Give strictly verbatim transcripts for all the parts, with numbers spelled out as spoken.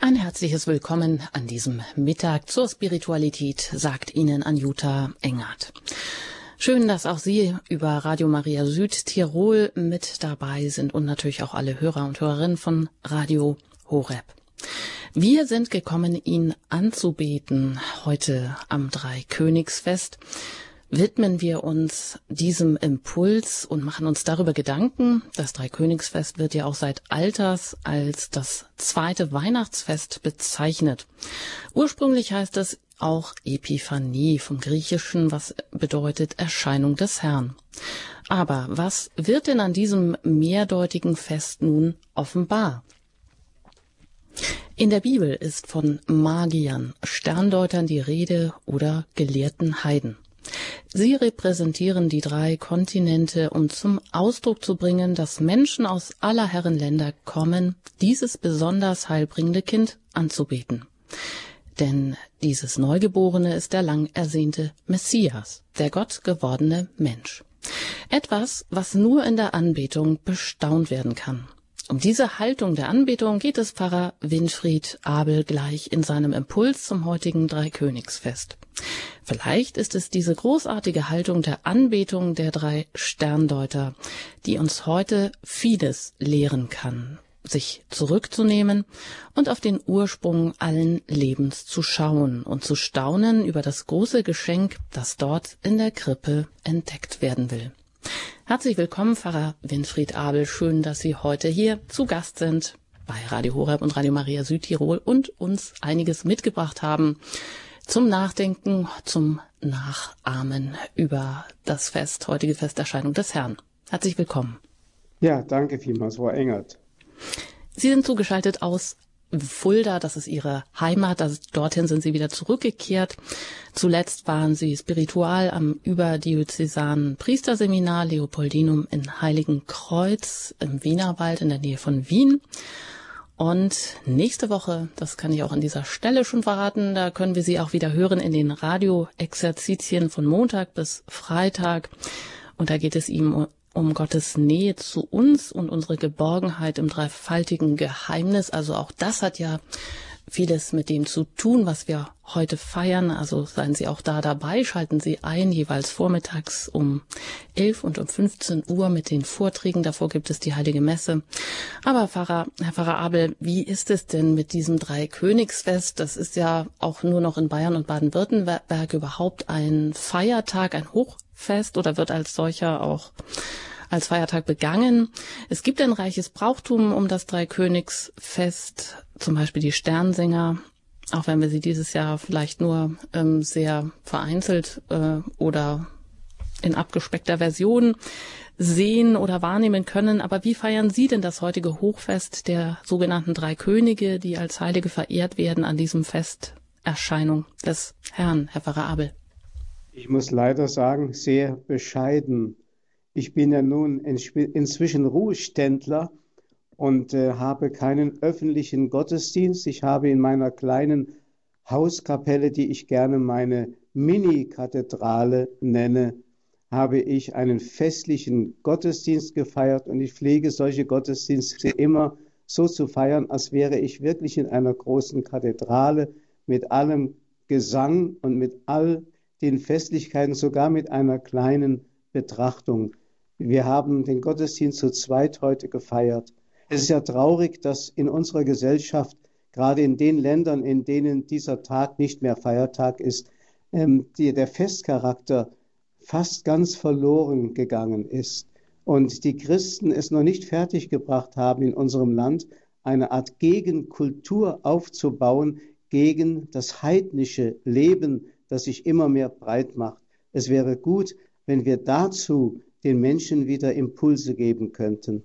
Ein herzliches Willkommen an diesem Mittag zur Spiritualität, sagt Ihnen Anjuta Engert. Schön, dass auch Sie über Radio Maria Südtirol mit dabei sind und natürlich auch alle Hörer und Hörerinnen von Radio Horeb. Wir sind gekommen, ihn anzubeten. Heute am Dreikönigsfest widmen wir uns diesem Impuls und machen uns darüber Gedanken. Das Dreikönigsfest wird ja auch seit Alters als das zweite Weihnachtsfest bezeichnet. Ursprünglich heißt es auch Epiphanie vom Griechischen, was bedeutet Erscheinung des Herrn. Aber was wird denn an diesem mehrdeutigen Fest nun offenbar? In der Bibel ist von Magiern, Sterndeutern die Rede oder gelehrten Heiden. Sie repräsentieren die drei Kontinente, um zum Ausdruck zu bringen, dass Menschen aus aller Herren Länder kommen, dieses besonders heilbringende Kind anzubeten. Denn dieses Neugeborene ist der lang ersehnte Messias, der Gott gewordene Mensch. Etwas, was nur in der Anbetung bestaunt werden kann. Um diese Haltung der Anbetung geht es Pfarrer Winfried Abel gleich in seinem Impuls zum heutigen Dreikönigsfest. Vielleicht ist es diese großartige Haltung der Anbetung der drei Sterndeuter, die uns heute vieles lehren kann, sich zurückzunehmen und auf den Ursprung allen Lebens zu schauen und zu staunen über das große Geschenk, das dort in der Krippe entdeckt werden will. Herzlich willkommen, Pfarrer Winfried Abel. Schön, dass Sie heute hier zu Gast sind bei Radio Horeb und Radio Maria Südtirol und uns einiges mitgebracht haben zum Nachdenken, zum Nachahmen über das Fest, heutige Festerscheinung des Herrn. Herzlich willkommen. Ja, danke vielmals, Frau Engert. Sie sind zugeschaltet aus Fulda, das ist Ihre Heimat, also dorthin sind Sie wieder zurückgekehrt. Zuletzt waren Sie Spiritual am überdiözesanen Priesterseminar Leopoldinum in Heiligenkreuz im Wienerwald in der Nähe von Wien. Und nächste Woche, das kann ich auch an dieser Stelle schon verraten, da können wir Sie auch wieder hören in den Radioexerzitien von Montag bis Freitag. Und da geht es ihm um Gottes Nähe zu uns und unsere Geborgenheit im dreifaltigen Geheimnis. Also auch das hat ja vieles mit dem zu tun, was wir heute feiern. Also seien Sie auch da dabei, schalten Sie ein, jeweils vormittags um elf und um fünfzehn Uhr mit den Vorträgen. Davor gibt es die Heilige Messe. Aber Pfarrer, Herr Pfarrer Abel, wie ist es denn mit diesem Dreikönigsfest? Das ist ja auch nur noch in Bayern und Baden-Württemberg überhaupt ein Feiertag, ein Hochfest oder wird als solcher auch als Feiertag begangen. Es gibt ein reiches Brauchtum um das Dreikönigsfest, zum Beispiel die Sternsinger, auch wenn wir sie dieses Jahr vielleicht nur ähm, sehr vereinzelt äh, oder in abgespeckter Version sehen oder wahrnehmen können. Aber wie feiern Sie denn das heutige Hochfest der sogenannten Drei Könige, die als Heilige verehrt werden an diesem Festerscheinung des Herrn, Herr Pfarrer Abel? Ich muss leider sagen, sehr bescheiden. Ich bin ja nun inzwischen Ruheständler und äh, habe keinen öffentlichen Gottesdienst. Ich habe in meiner kleinen Hauskapelle, die ich gerne meine Mini-Kathedrale nenne, habe ich einen festlichen Gottesdienst gefeiert und ich pflege solche Gottesdienste immer so zu feiern, als wäre ich wirklich in einer großen Kathedrale mit allem Gesang und mit all den Festlichkeiten, sogar mit einer kleinen Betrachtung. Wir haben den Gottesdienst zu zweit heute gefeiert. Es ist ja traurig, dass in unserer Gesellschaft, gerade in den Ländern, in denen dieser Tag nicht mehr Feiertag ist, ähm, die, der Festcharakter fast ganz verloren gegangen ist. Und die Christen es noch nicht fertiggebracht haben, in unserem Land eine Art Gegenkultur aufzubauen gegen das heidnische Leben, das sich immer mehr breit macht. Es wäre gut, wenn wir dazu den Menschen wieder Impulse geben könnten.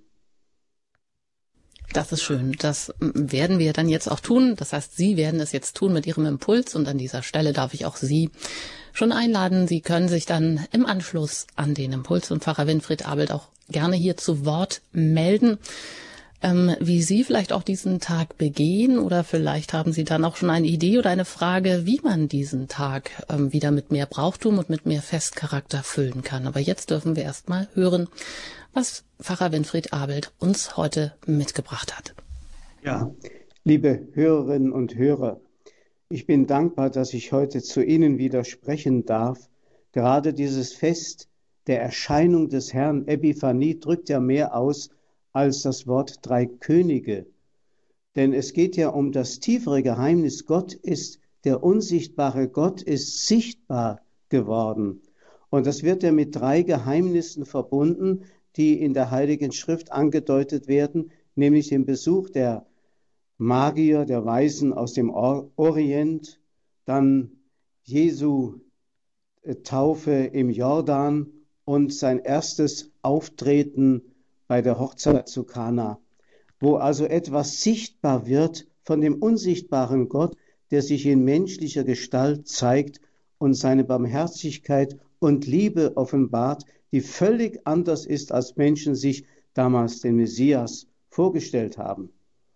Das ist schön. Das werden wir dann jetzt auch tun. Das heißt, Sie werden es jetzt tun mit Ihrem Impuls. Und an dieser Stelle darf ich auch Sie schon einladen. Sie können sich dann im Anschluss an den Impuls und Pfarrer Winfried Abel auch gerne hier zu Wort melden, ähm, wie Sie vielleicht auch diesen Tag begehen. Oder vielleicht haben Sie dann auch schon eine Idee oder eine Frage, wie man diesen Tag ähm, wieder mit mehr Brauchtum und mit mehr Festcharakter füllen kann. Aber jetzt dürfen wir erst mal hören, was Pfarrer Winfried Abel uns heute mitgebracht hat. Ja, Liebe Hörerinnen und Hörer, ich bin dankbar, dass ich heute zu Ihnen wieder sprechen darf. Gerade dieses Fest der Erscheinung des Herrn, Epiphanie, drückt ja mehr aus als das Wort drei Könige. Denn es geht ja um das tiefere Geheimnis. Gott ist, der unsichtbare Gott ist sichtbar geworden. Und das wird ja mit drei Geheimnissen verbunden, die in der Heiligen Schrift angedeutet werden, nämlich den Besuch der Magier, der Weisen aus dem Orient, dann Jesu Taufe im Jordan und sein erstes Auftreten bei der Hochzeit zu Kana, wo also etwas sichtbar wird von dem unsichtbaren Gott, der sich in menschlicher Gestalt zeigt und seine Barmherzigkeit und Liebe offenbart, die völlig anders ist, als Menschen sich damals den Messias vorgestellt haben.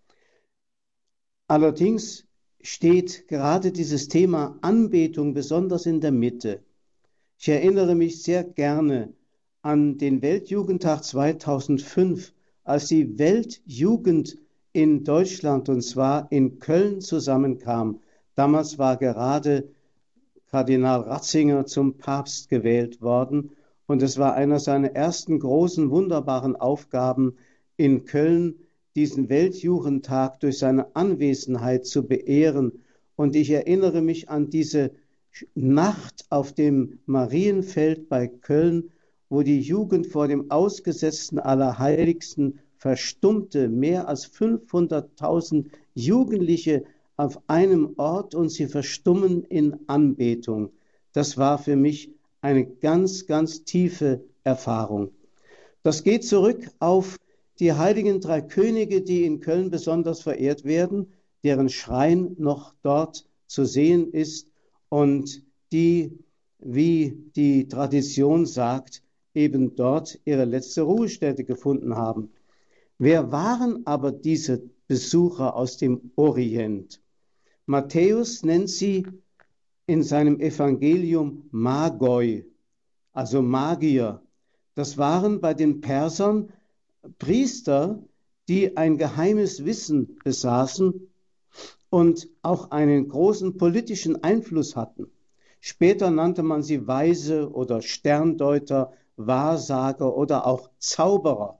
Allerdings steht gerade dieses Thema Anbetung besonders in der Mitte. Ich erinnere mich sehr gerne an den Weltjugendtag zweitausendfünf, als die Weltjugend in Deutschland, und zwar in Köln, zusammenkam. Damals war gerade Kardinal Ratzinger zum Papst gewählt worden und es war einer seiner ersten großen, wunderbaren Aufgaben in Köln, diesen Weltjugendtag durch seine Anwesenheit zu beehren. Und ich erinnere mich an diese Nacht auf dem Marienfeld bei Köln, wo die Jugend vor dem ausgesetzten Allerheiligsten verstummte, mehr als fünfhunderttausend Jugendliche auf einem Ort, und sie verstummen in Anbetung. Das war für mich eine ganz, ganz tiefe Erfahrung. Das geht zurück auf die heiligen drei Könige, die in Köln besonders verehrt werden, deren Schrein noch dort zu sehen ist und die, wie die Tradition sagt, eben dort ihre letzte Ruhestätte gefunden haben. Wer waren aber diese Besucher aus dem Orient? Matthäus nennt sie in seinem Evangelium Magoi, also Magier. Das waren bei den Persern Priester, die ein geheimes Wissen besaßen und auch einen großen politischen Einfluss hatten. Später nannte man sie Weise oder Sterndeuter, Wahrsager oder auch Zauberer.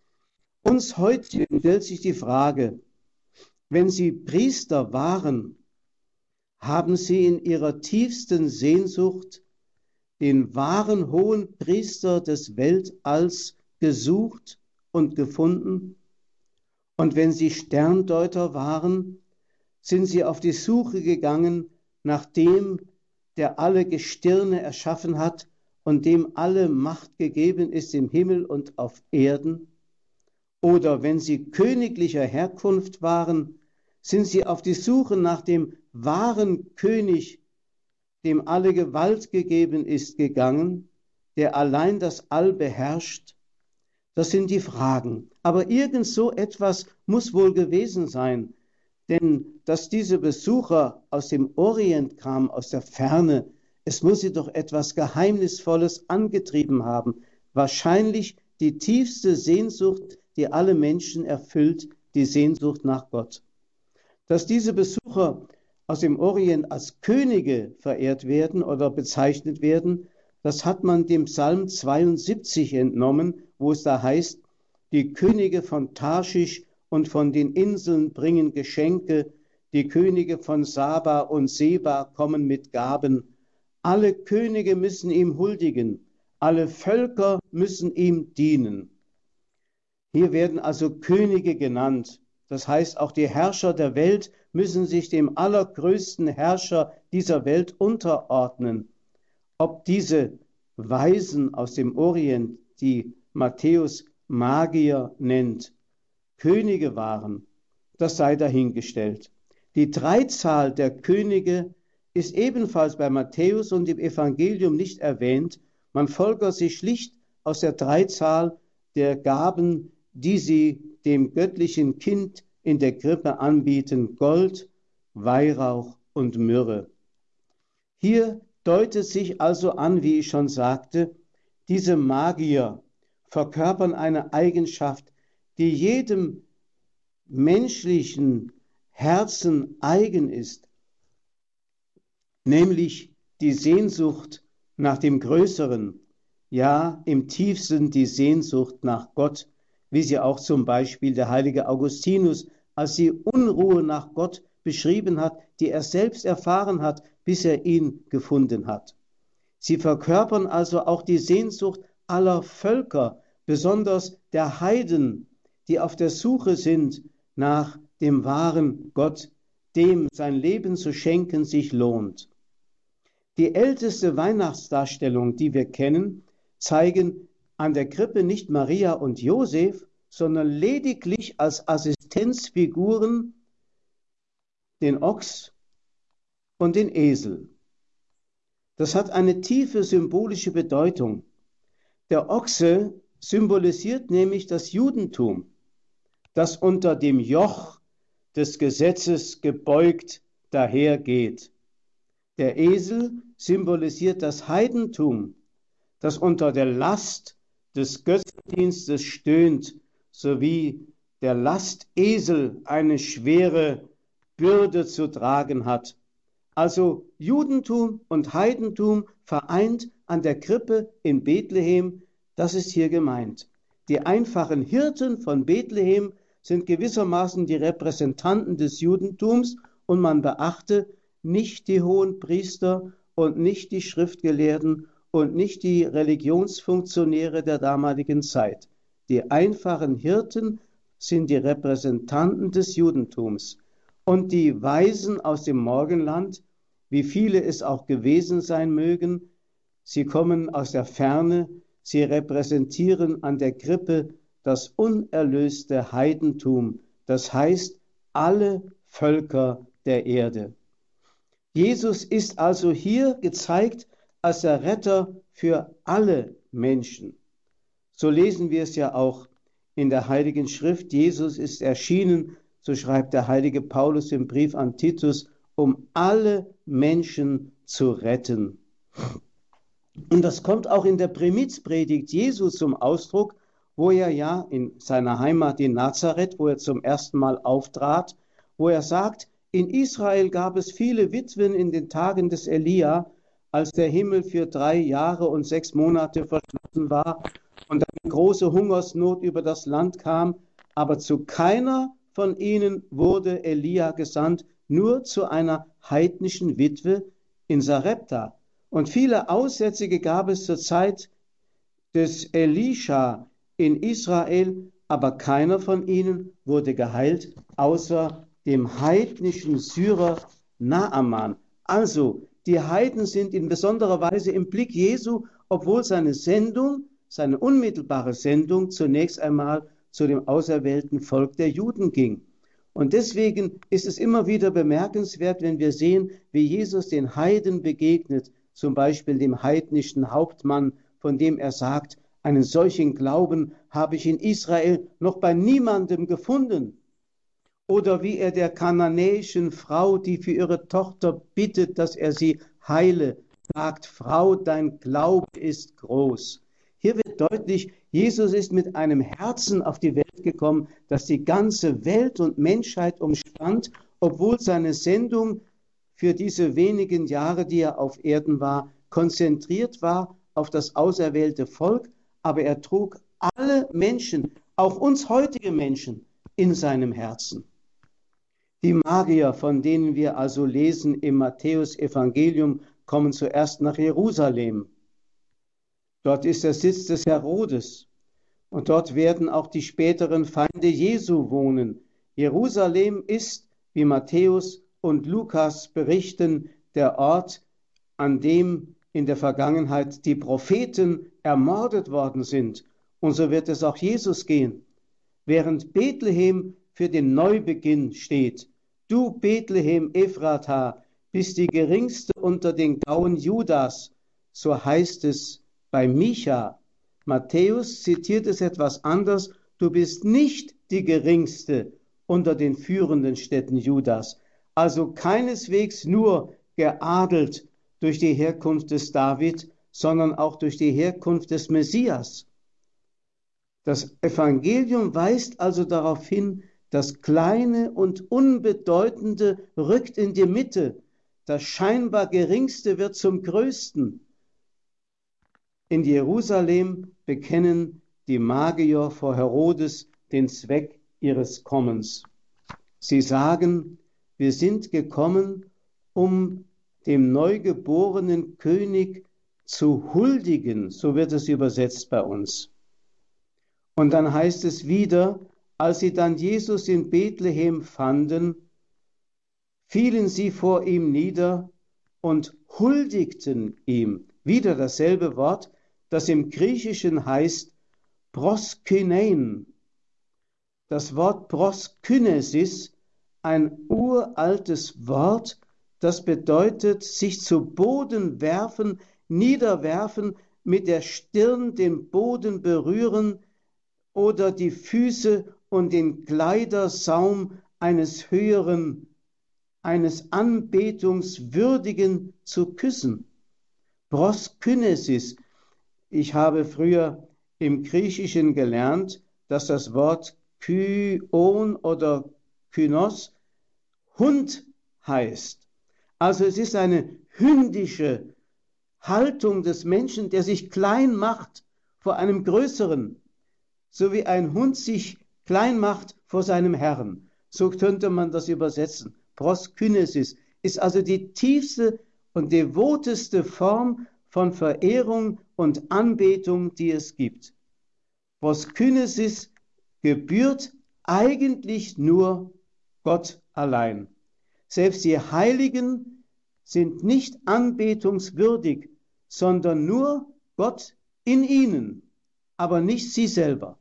Uns heute stellt sich die Frage, wenn sie Priester waren, haben sie in ihrer tiefsten Sehnsucht den wahren hohen Priester des Weltalls gesucht und gefunden? Und wenn sie Sterndeuter waren, sind sie auf die Suche gegangen nach dem, der alle Gestirne erschaffen hat und dem alle Macht gegeben ist im Himmel und auf Erden? Oder wenn sie königlicher Herkunft waren, sind sie auf die Suche nach dem wahren König, dem alle Gewalt gegeben ist, gegangen, der allein das All beherrscht? Das sind die Fragen. Aber irgend so etwas muss wohl gewesen sein, denn dass diese Besucher aus dem Orient kamen, aus der Ferne, es muss sie doch etwas Geheimnisvolles angetrieben haben. Wahrscheinlich die tiefste Sehnsucht, die alle Menschen erfüllt, die Sehnsucht nach Gott. Dass diese Besucher aus dem Orient als Könige verehrt werden oder bezeichnet werden, das hat man dem Psalm zweiundsiebzig entnommen, wo es da heißt, die Könige von Tarschisch und von den Inseln bringen Geschenke, die Könige von Saba und Seba kommen mit Gaben. Alle Könige müssen ihm huldigen, alle Völker müssen ihm dienen. Hier werden also Könige genannt. Das heißt, auch die Herrscher der Welt müssen sich dem allergrößten Herrscher dieser Welt unterordnen. Ob diese Weisen aus dem Orient, die Matthäus Magier nennt, Könige waren, das sei dahingestellt. Die Dreizahl der Könige ist ebenfalls bei Matthäus und im Evangelium nicht erwähnt. Man folgert sie schlicht aus der Dreizahl der Gaben, die sie dem göttlichen Kind in der Krippe anbieten: Gold, Weihrauch und Myrrhe. Hier deutet sich also an, wie ich schon sagte, diese Magier verkörpern eine Eigenschaft, die jedem menschlichen Herzen eigen ist, nämlich die Sehnsucht nach dem Größeren, ja im tiefsten die Sehnsucht nach Gott, wie sie auch zum Beispiel der heilige Augustinus als die Unruhe nach Gott beschrieben hat, die er selbst erfahren hat, bis er ihn gefunden hat. Sie verkörpern also auch die Sehnsucht aller Völker, besonders der Heiden, die auf der Suche sind nach dem wahren Gott, dem sein Leben zu schenken sich lohnt. Die älteste Weihnachtsdarstellung, die wir kennen, zeigen an der Krippe nicht Maria und Josef, sondern lediglich als Assistenzfiguren den Ochs und den Esel. Das hat eine tiefe symbolische Bedeutung. Der Ochse symbolisiert nämlich das Judentum, das unter dem Joch des Gesetzes gebeugt dahergeht. Der Esel symbolisiert das Heidentum, das unter der Last des Götzendienstes stöhnt, sowie der Lastesel eine schwere Bürde zu tragen hat. Also Judentum und Heidentum vereint an der Krippe in Bethlehem, das ist hier gemeint. Die einfachen Hirten von Bethlehem sind gewissermaßen die Repräsentanten des Judentums und man beachte nicht die Hohenpriester und nicht die Schriftgelehrten und nicht die Religionsfunktionäre der damaligen Zeit. Die einfachen Hirten sind die Repräsentanten des Judentums. Und die Weisen aus dem Morgenland, wie viele es auch gewesen sein mögen, sie kommen aus der Ferne, sie repräsentieren an der Krippe das unerlöste Heidentum, das heißt alle Völker der Erde. Jesus ist also hier gezeigt als der Retter für alle Menschen. So lesen wir es ja auch in der Heiligen Schrift. Jesus ist erschienen, so schreibt der heilige Paulus im Brief an Titus, um alle Menschen zu retten. Und das kommt auch in der Primizpredigt Jesu zum Ausdruck, wo er ja in seiner Heimat in Nazareth, wo er zum ersten Mal auftrat, wo er sagt, in Israel gab es viele Witwen in den Tagen des Elia, als der Himmel für drei Jahre und sechs Monate verschlossen war und eine große Hungersnot über das Land kam, aber zu keiner von ihnen wurde Elia gesandt, nur zu einer heidnischen Witwe in Sarepta. Und viele Aussätzige gab es zur Zeit des Elisha in Israel, aber keiner von ihnen wurde geheilt, außer dem heidnischen Syrer Naaman. Also, die Heiden sind in besonderer Weise im Blick Jesu, obwohl seine Sendung, seine unmittelbare Sendung zunächst einmal zu dem auserwählten Volk der Juden ging. Und deswegen ist es immer wieder bemerkenswert, wenn wir sehen, wie Jesus den Heiden begegnet, zum Beispiel dem heidnischen Hauptmann, von dem er sagt, einen solchen Glauben habe ich in Israel noch bei niemandem gefunden. Oder wie er der kananäischen Frau, die für ihre Tochter bittet, dass er sie heile, sagt, Frau, dein Glaube ist groß. Hier wird deutlich, Jesus ist mit einem Herzen auf die Welt gekommen, das die ganze Welt und Menschheit umspannt, obwohl seine Sendung für diese wenigen Jahre, die er auf Erden war, konzentriert war auf das auserwählte Volk, aber er trug alle Menschen, auch uns heutige Menschen, in seinem Herzen. Die Magier, von denen wir also lesen im Matthäus-Evangelium, kommen zuerst nach Jerusalem. Dort ist der Sitz des Herodes und dort werden auch die späteren Feinde Jesu wohnen. Jerusalem ist, wie Matthäus und Lukas berichten, der Ort, an dem in der Vergangenheit die Propheten ermordet worden sind. Und so wird es auch Jesus gehen. Während Bethlehem für den Neubeginn steht, du Bethlehem Ephrata bist die geringste unter den Gauen Judas, so heißt es bei Micha. Matthäus zitiert es etwas anders, du bist nicht die geringste unter den führenden Städten Judas, also keineswegs nur geadelt durch die Herkunft des David, sondern auch durch die Herkunft des Messias. Das Evangelium weist also darauf hin, Das Kleine und Unbedeutende rückt in die Mitte. Das scheinbar Geringste wird zum Größten. In Jerusalem bekennen die Magier vor Herodes den Zweck ihres Kommens. Sie sagen, wir sind gekommen, um dem neugeborenen König zu huldigen, so wird es übersetzt bei uns. Und dann heißt es wieder, als sie dann Jesus in Bethlehem fanden, fielen sie vor ihm nieder und huldigten ihm. Wieder dasselbe Wort, das im Griechischen heißt proskynein. Das Wort proskynesis, ein uraltes Wort, das bedeutet, sich zu Boden werfen, niederwerfen, mit der Stirn den Boden berühren oder die Füße und den Kleidersaum eines höheren, eines Anbetungswürdigen zu küssen. Proskynesis. Ich habe früher im Griechischen gelernt, dass das Wort Kyon oder Kynos Hund heißt. Also es ist eine hündische Haltung des Menschen, der sich klein macht vor einem Größeren, so wie ein Hund sich klein macht vor seinem Herrn. So könnte man das übersetzen. Proskynesis ist also die tiefste und devoteste Form von Verehrung und Anbetung, die es gibt. Proskynesis gebührt eigentlich nur Gott allein. Selbst die Heiligen sind nicht anbetungswürdig, sondern nur Gott in ihnen, aber nicht sie selber.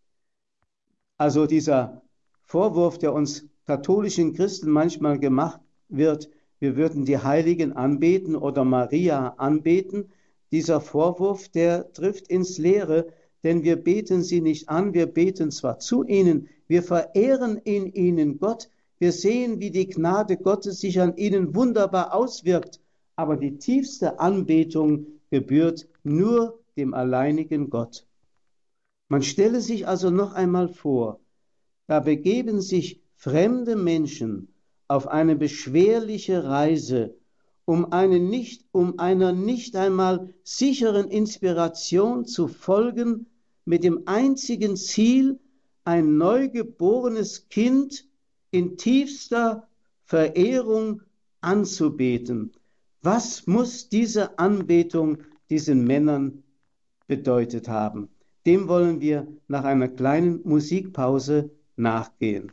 Also dieser Vorwurf, der uns katholischen Christen manchmal gemacht wird, wir würden die Heiligen anbeten oder Maria anbeten, dieser Vorwurf, der trifft ins Leere, denn wir beten sie nicht an, wir beten zwar zu ihnen, wir verehren in ihnen Gott, wir sehen, wie die Gnade Gottes sich an ihnen wunderbar auswirkt, aber die tiefste Anbetung gebührt nur dem alleinigen Gott. Man stelle sich also noch einmal vor, da begeben sich fremde Menschen auf eine beschwerliche Reise, um, eine nicht, um einer nicht einmal sicheren Inspiration zu folgen, mit dem einzigen Ziel, ein neugeborenes Kind in tiefster Verehrung anzubeten. Was muss diese Anbetung diesen Männern bedeutet haben? Dem wollen wir nach einer kleinen Musikpause nachgehen.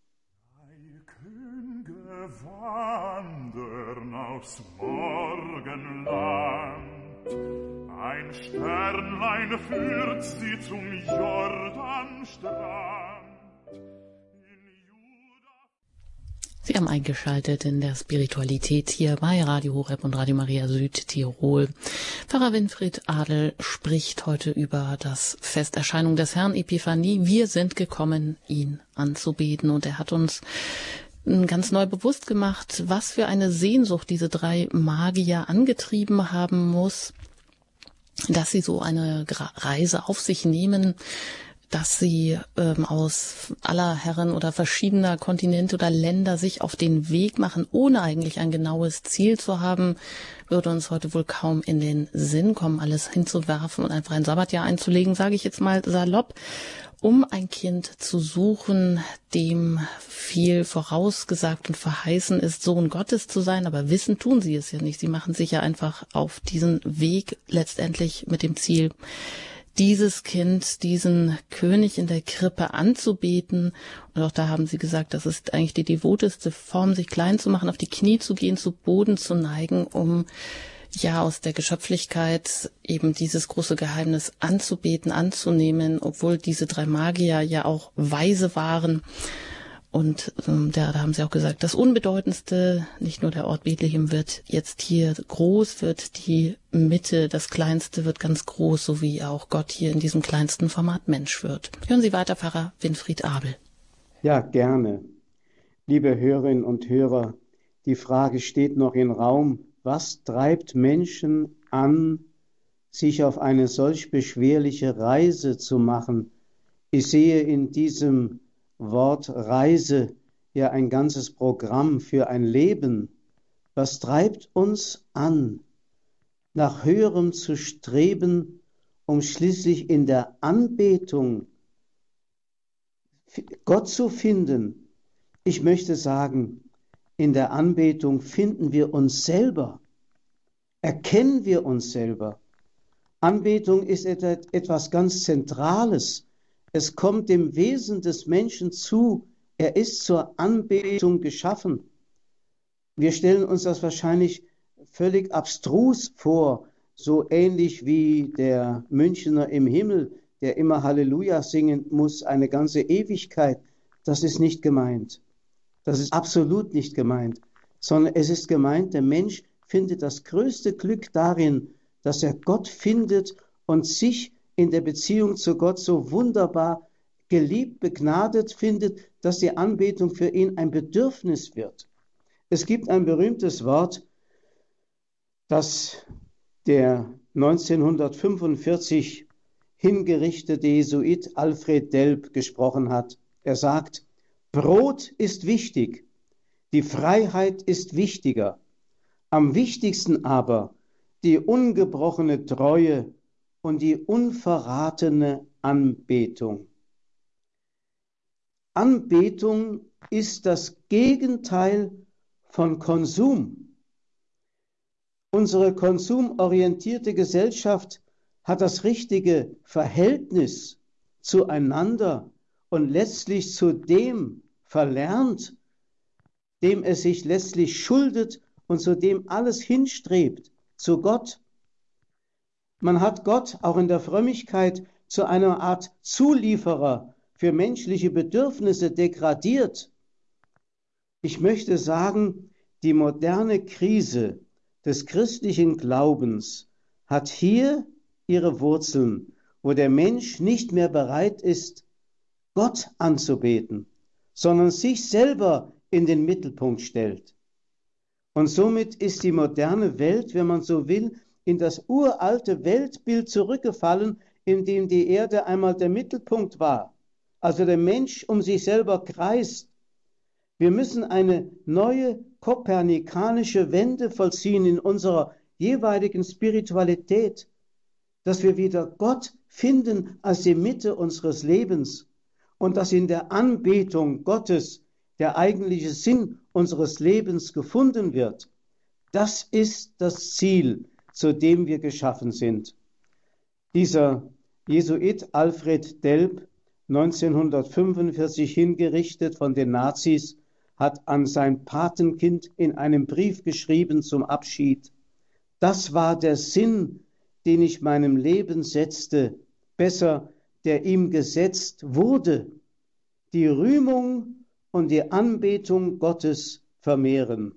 Könige wandern aufs Morgenland, ein Sternlein führt sie zum Jordanstrand. Sie haben eingeschaltet in der Spiritualität hier bei Radio Horeb und Radio Maria Südtirol. Pfarrer Winfried Adel spricht heute über das Fest Erscheinung des Herrn, Epiphanie. Wir sind gekommen, ihn anzubeten, und er hat uns ganz neu bewusst gemacht, was für eine Sehnsucht diese drei Magier angetrieben haben muss, dass sie so eine Reise auf sich nehmen, dass sie ähm, aus aller Herren oder verschiedener Kontinente oder Länder sich auf den Weg machen, ohne eigentlich ein genaues Ziel zu haben, würde uns heute wohl kaum in den Sinn kommen, alles hinzuwerfen und einfach ein Sabbatjahr einzulegen, sage ich jetzt mal salopp, um ein Kind zu suchen, dem viel vorausgesagt und verheißen ist, Sohn Gottes zu sein, aber wissen tun sie es ja nicht. Sie machen sich ja einfach auf diesen Weg letztendlich mit dem Ziel, dieses Kind, diesen König in der Krippe anzubeten. Und auch da haben sie gesagt, das ist eigentlich die devoteste Form, sich klein zu machen, auf die Knie zu gehen, zu Boden zu neigen, um ja aus der Geschöpflichkeit eben dieses große Geheimnis anzubeten, anzunehmen, obwohl diese drei Magier ja auch weise waren. Und ähm, da, da haben sie auch gesagt, das Unbedeutendste, nicht nur der Ort Bethlehem wird jetzt hier groß, wird die Mitte, das Kleinste wird ganz groß, so wie auch Gott hier in diesem kleinsten Format Mensch wird. Hören Sie weiter, Pfarrer Winfried Abel. Ja, gerne. Liebe Hörerinnen und Hörer, die Frage steht noch im Raum, was treibt Menschen an, sich auf eine solch beschwerliche Reise zu machen? Ich sehe in diesem Wort Reise ja ein ganzes Programm für ein Leben. Was treibt uns an, nach Höherem zu streben, um schließlich in der Anbetung Gott zu finden? Ich möchte sagen, in der Anbetung finden wir uns selber, erkennen wir uns selber. Anbetung ist etwas ganz Zentrales. Es kommt dem Wesen des Menschen zu. Er ist zur Anbetung geschaffen. Wir stellen uns das wahrscheinlich völlig abstrus vor, so ähnlich wie der Münchner im Himmel, der immer Halleluja singen muss, eine ganze Ewigkeit. Das ist nicht gemeint. Das ist absolut nicht gemeint, sondern es ist gemeint, der Mensch findet das größte Glück darin, dass er Gott findet und sich in der Beziehung zu Gott so wunderbar geliebt, begnadet findet, dass die Anbetung für ihn ein Bedürfnis wird. Es gibt ein berühmtes Wort, das der neunzehnhundertfünfundvierzig hingerichtete Jesuit Alfred Delp gesprochen hat. Er sagt, Brot ist wichtig, die Freiheit ist wichtiger, am wichtigsten aber die ungebrochene Treue und die unverratene Anbetung. Anbetung ist das Gegenteil von Konsum. Unsere konsumorientierte Gesellschaft hat das richtige Verhältnis zueinander und letztlich zu dem verlernt, dem es sich letztlich schuldet und zu dem alles hinstrebt, zu Gott. Man hat Gott auch in der Frömmigkeit zu einer Art Zulieferer für menschliche Bedürfnisse degradiert. Ich möchte sagen, die moderne Krise des christlichen Glaubens hat hier ihre Wurzeln, wo der Mensch nicht mehr bereit ist, Gott anzubeten, sondern sich selber in den Mittelpunkt stellt. Und somit ist die moderne Welt, wenn man so will, in das uralte Weltbild zurückgefallen, in dem die Erde einmal der Mittelpunkt war, also der Mensch um sich selber kreist. Wir müssen eine neue kopernikanische Wende vollziehen in unserer jeweiligen Spiritualität, dass wir wieder Gott finden als die Mitte unseres Lebens und dass in der Anbetung Gottes der eigentliche Sinn unseres Lebens gefunden wird. Das ist das Ziel, zu dem wir geschaffen sind. Dieser Jesuit Alfred Delp, neunzehnhundertfünfundvierzig hingerichtet von den Nazis, hat an sein Patenkind in einem Brief geschrieben zum Abschied: Das war der Sinn, den ich meinem Leben setzte, besser, der ihm gesetzt wurde, die Rühmung und die Anbetung Gottes vermehren,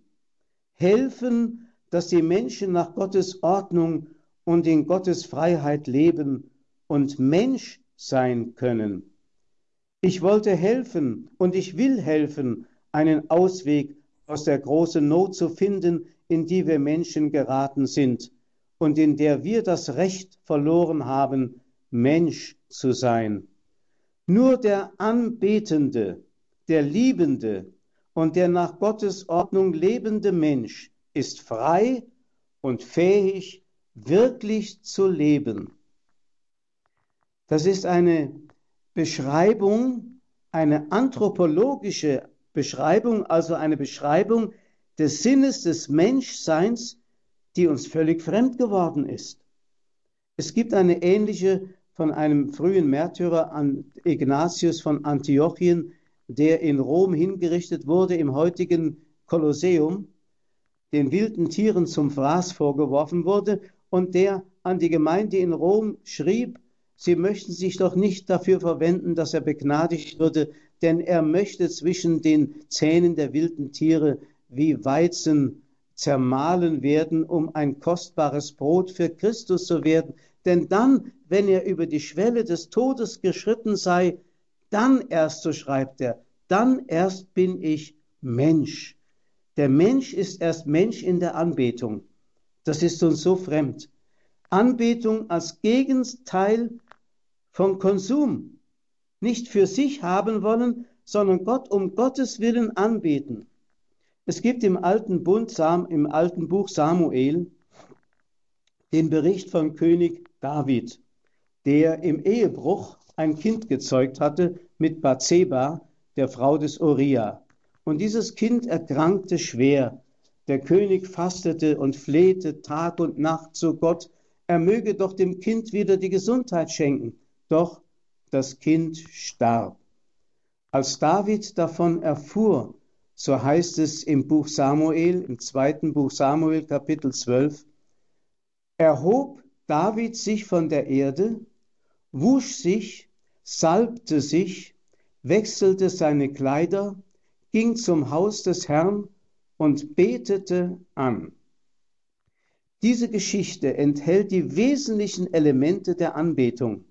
helfen, dass die Menschen nach Gottes Ordnung und in Gottes Freiheit leben und Mensch sein können. Ich wollte helfen und ich will helfen, einen Ausweg aus der großen Not zu finden, in die wir Menschen geraten sind und in der wir das Recht verloren haben, Mensch zu sein. Nur der Anbetende, der Liebende und der nach Gottes Ordnung lebende Mensch ist frei und fähig, wirklich zu leben. Das ist eine Beschreibung, eine anthropologische Beschreibung, also eine Beschreibung des Sinnes des Menschseins, die uns völlig fremd geworden ist. Es gibt eine ähnliche von einem frühen Märtyrer, an Ignatius von Antiochien, der in Rom hingerichtet wurde, im heutigen Kolosseum, den wilden Tieren zum Fraß vorgeworfen wurde und der an die Gemeinde in Rom schrieb, sie möchten sich doch nicht dafür verwenden, dass er begnadigt würde, denn er möchte zwischen den Zähnen der wilden Tiere wie Weizen zermahlen werden, um ein kostbares Brot für Christus zu werden. Denn dann, wenn er über die Schwelle des Todes geschritten sei, dann erst, so schreibt er, dann erst bin ich Mensch. Der Mensch ist erst Mensch in der Anbetung. Das ist uns so fremd. Anbetung als Gegenteil von Konsum. Nicht für sich haben wollen, sondern Gott um Gottes Willen anbeten. Es gibt im alten Bund, im alten Buch Samuel den Bericht von König David, der im Ehebruch ein Kind gezeugt hatte mit Bathseba, der Frau des Uria. Und dieses Kind erkrankte schwer. Der König fastete und flehte Tag und Nacht zu Gott, er möge doch dem Kind wieder die Gesundheit schenken. Doch das Kind starb. Als David davon erfuhr, so heißt es im Buch Samuel, im zweiten Buch Samuel, Kapitel zwölf, erhob David sich von der Erde, wusch sich, salbte sich, wechselte seine Kleider, ging zum Haus des Herrn und betete an. Diese Geschichte enthält die wesentlichen Elemente der Anbetung.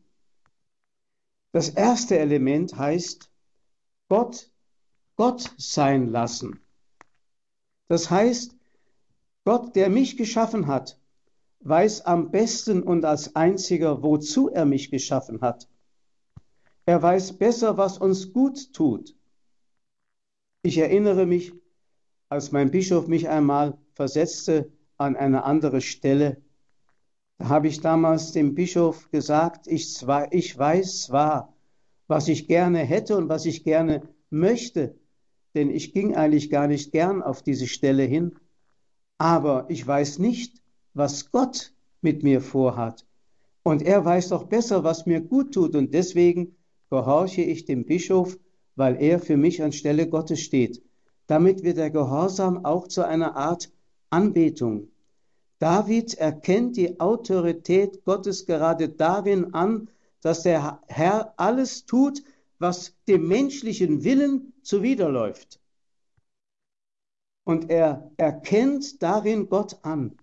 Das erste Element heißt, Gott, Gott sein lassen. Das heißt, Gott, der mich geschaffen hat, weiß am besten und als einziger, wozu er mich geschaffen hat. Er weiß besser, was uns gut tut. Ich erinnere mich, als mein Bischof mich einmal versetzte an eine andere Stelle, da habe ich damals dem Bischof gesagt, ich, zwar, ich weiß zwar, was ich gerne hätte und was ich gerne möchte, denn ich ging eigentlich gar nicht gern auf diese Stelle hin, aber ich weiß nicht, was Gott mit mir vorhat. Und er weiß doch besser, was mir gut tut, und deswegen gehorche ich dem Bischof, weil er für mich anstelle Gottes steht. Damit wird der Gehorsam auch zu einer Art Anbetung. David erkennt die Autorität Gottes gerade darin an, dass der Herr alles tut, was dem menschlichen Willen zuwiderläuft. Und er erkennt darin Gott an.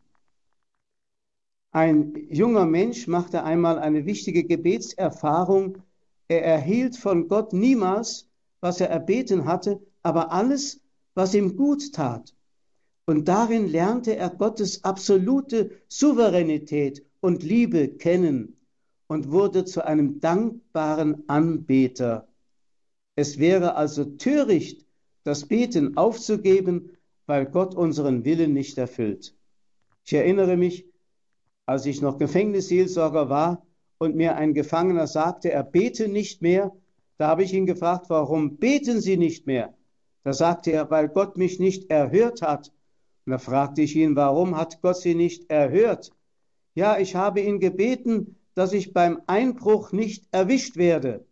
Ein junger Mensch machte einmal eine wichtige Gebetserfahrung. Er erhielt von Gott niemals, was er erbeten hatte, aber alles, was ihm gut tat. Und darin lernte er Gottes absolute Souveränität und Liebe kennen und wurde zu einem dankbaren Anbeter. Es wäre also töricht, das Beten aufzugeben, weil Gott unseren Willen nicht erfüllt. Ich erinnere mich, als ich noch Gefängnisseelsorger war und mir ein Gefangener sagte, er bete nicht mehr, da habe ich ihn gefragt, warum beten Sie nicht mehr? Da sagte er, weil Gott mich nicht erhört hat. Und da fragte ich ihn, warum hat Gott Sie nicht erhört? Ja, ich habe ihn gebeten, dass ich beim Einbruch nicht erwischt werde.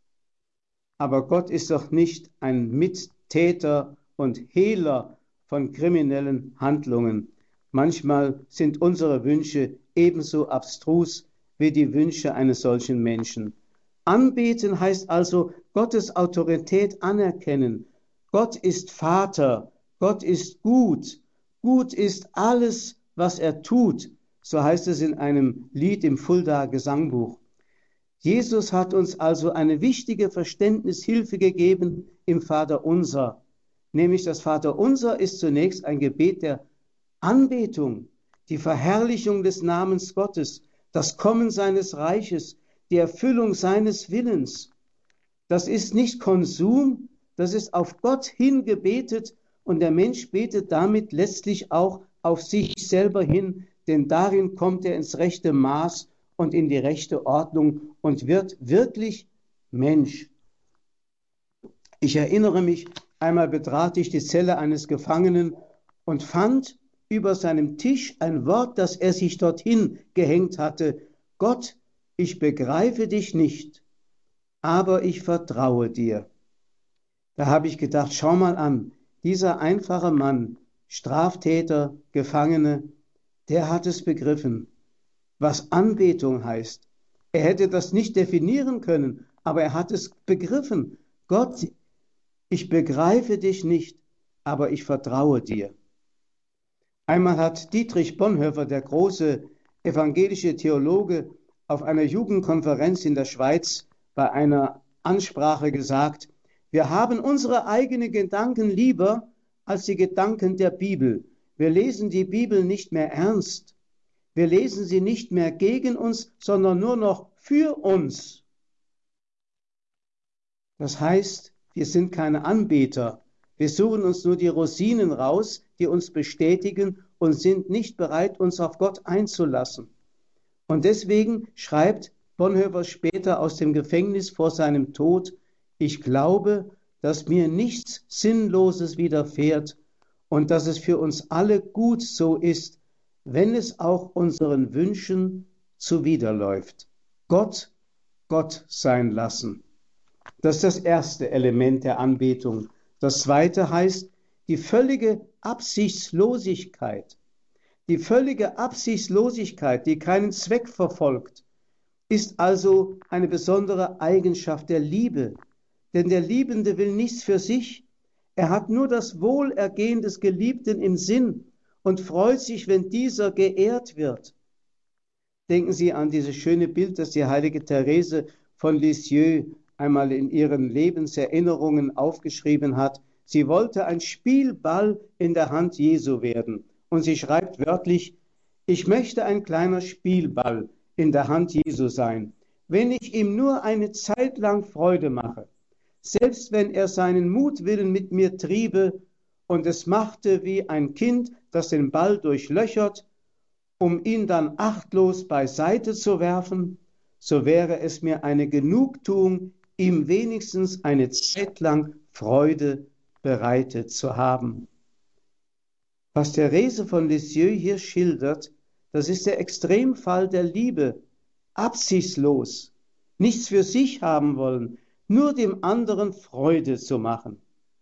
Aber Gott ist doch nicht ein Mittäter und Hehler von kriminellen Handlungen. Manchmal sind unsere Wünsche ebenso abstrus wie die Wünsche eines solchen Menschen. Anbeten heißt also Gottes Autorität anerkennen. Gott ist Vater, Gott ist gut, gut ist alles, was er tut. So heißt es in einem Lied im Fulda Gesangbuch. Jesus hat uns also eine wichtige Verständnishilfe gegeben im Vaterunser. Nämlich das Vaterunser ist zunächst ein Gebet der Anbetung, die Verherrlichung des Namens Gottes, das Kommen seines Reiches, die Erfüllung seines Willens. Das ist nicht Konsum, das ist auf Gott hingebetet und der Mensch betet damit letztlich auch auf sich selber hin, denn darin kommt er ins rechte Maß und in die rechte Ordnung und wird wirklich Mensch. Ich erinnere mich, einmal betrat ich die Zelle eines Gefangenen und fand über seinem Tisch ein Wort, das er sich dorthin gehängt hatte. Gott, ich begreife dich nicht, aber ich vertraue dir. Da habe ich gedacht, schau mal an, dieser einfache Mann, Straftäter, Gefangene, der hat es begriffen, was Anbetung heißt. Er hätte das nicht definieren können, aber er hat es begriffen. Gott, ich begreife dich nicht, aber ich vertraue dir. Einmal hat Dietrich Bonhoeffer, der große evangelische Theologe, auf einer Jugendkonferenz in der Schweiz bei einer Ansprache gesagt, wir haben unsere eigenen Gedanken lieber als die Gedanken der Bibel. Wir lesen die Bibel nicht mehr ernst. Wir lesen sie nicht mehr gegen uns, sondern nur noch für uns. Das heißt, Wir sind keine Anbeter. Wir suchen uns nur die Rosinen raus, die uns bestätigen und sind nicht bereit, uns auf Gott einzulassen. Und deswegen schreibt Bonhoeffer später aus dem Gefängnis vor seinem Tod: Ich glaube, dass mir nichts Sinnloses widerfährt und dass es für uns alle gut so ist, wenn es auch unseren Wünschen zuwiderläuft. Gott, Gott sein lassen. Das ist das erste Element der Anbetung. Das zweite heißt die völlige Absichtslosigkeit. Die völlige Absichtslosigkeit, die keinen Zweck verfolgt, ist also eine besondere Eigenschaft der Liebe. Denn der Liebende will nichts für sich. Er hat nur das Wohlergehen des Geliebten im Sinn und freut sich, wenn dieser geehrt wird. Denken Sie an dieses schöne Bild, das die heilige Therese von Lisieux einmal in ihren Lebenserinnerungen aufgeschrieben hat. Sie wollte ein Spielball in der Hand Jesu werden. Und sie schreibt wörtlich: Ich möchte ein kleiner Spielball in der Hand Jesu sein, wenn ich ihm nur eine Zeit lang Freude mache. Selbst wenn er seinen Mutwillen mit mir triebe und es machte wie ein Kind, das den Ball durchlöchert, um ihn dann achtlos beiseite zu werfen, so wäre es mir eine Genugtuung, ihm wenigstens eine Zeit lang Freude bereitet zu haben. Was Therese von Lisieux hier schildert, das ist der Extremfall der Liebe, absichtslos, nichts für sich haben wollen, nur dem anderen Freude zu machen.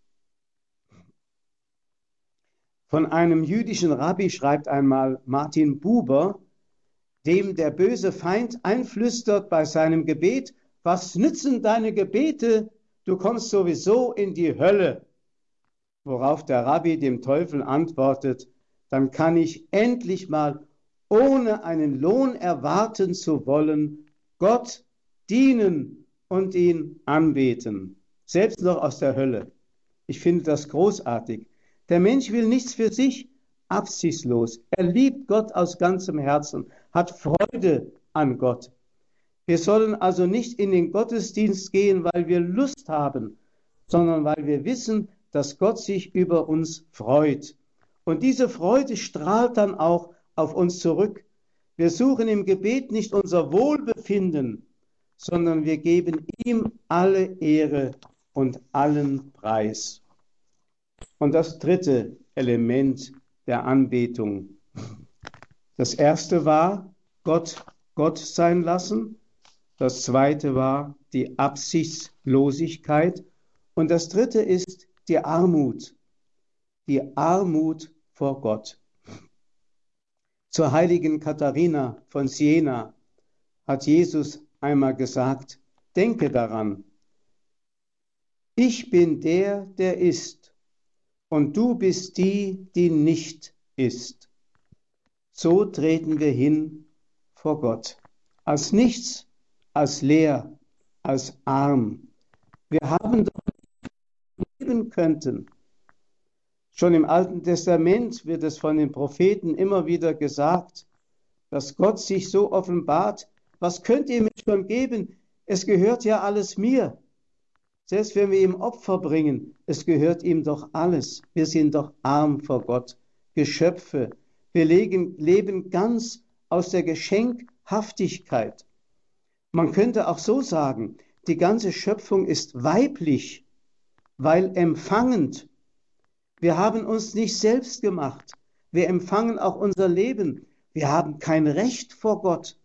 Von einem jüdischen Rabbi schreibt einmal Martin Buber, dem der böse Feind einflüstert bei seinem Gebet: Was nützen deine Gebete? Du kommst sowieso in die Hölle. Worauf der Rabbi dem Teufel antwortet: Dann kann ich endlich mal, ohne einen Lohn erwarten zu wollen, Gott dienen und ihn anbeten, selbst noch aus der Hölle. Ich finde das großartig. Der Mensch will nichts für sich, absichtslos. Er liebt Gott aus ganzem Herzen, hat Freude an Gott. Wir sollen also nicht in den Gottesdienst gehen, weil wir Lust haben, sondern weil wir wissen, dass Gott sich über uns freut. Und diese Freude strahlt dann auch auf uns zurück. Wir suchen im Gebet nicht unser Wohlbefinden, sondern wir geben ihm alle Ehre und allen Preis. Und das dritte Element der Anbetung. Das erste war Gott Gott sein lassen. Das zweite war die Absichtslosigkeit. Und das dritte ist die Armut. Die Armut vor Gott. Zur heiligen Katharina von Siena hat Jesus einmal gesagt: Denke daran, ich bin der, der ist, und du bist die, die nicht ist. So treten wir hin vor Gott, als nichts, als leer, als arm. Wir haben doch leben könnten. Schon im Alten Testament wird es von den Propheten immer wieder gesagt, dass Gott sich so offenbart: Was könnt ihr mir schon geben? Es gehört ja alles mir. Selbst wenn wir ihm Opfer bringen, es gehört ihm doch alles. Wir sind doch arm vor Gott, Geschöpfe. Wir legen, leben ganz aus der Geschenkhaftigkeit. Man könnte auch so sagen, die ganze Schöpfung ist weiblich, weil empfangend. Wir haben uns nicht selbst gemacht. Wir empfangen auch unser Leben. Wir haben kein Recht vor Gott.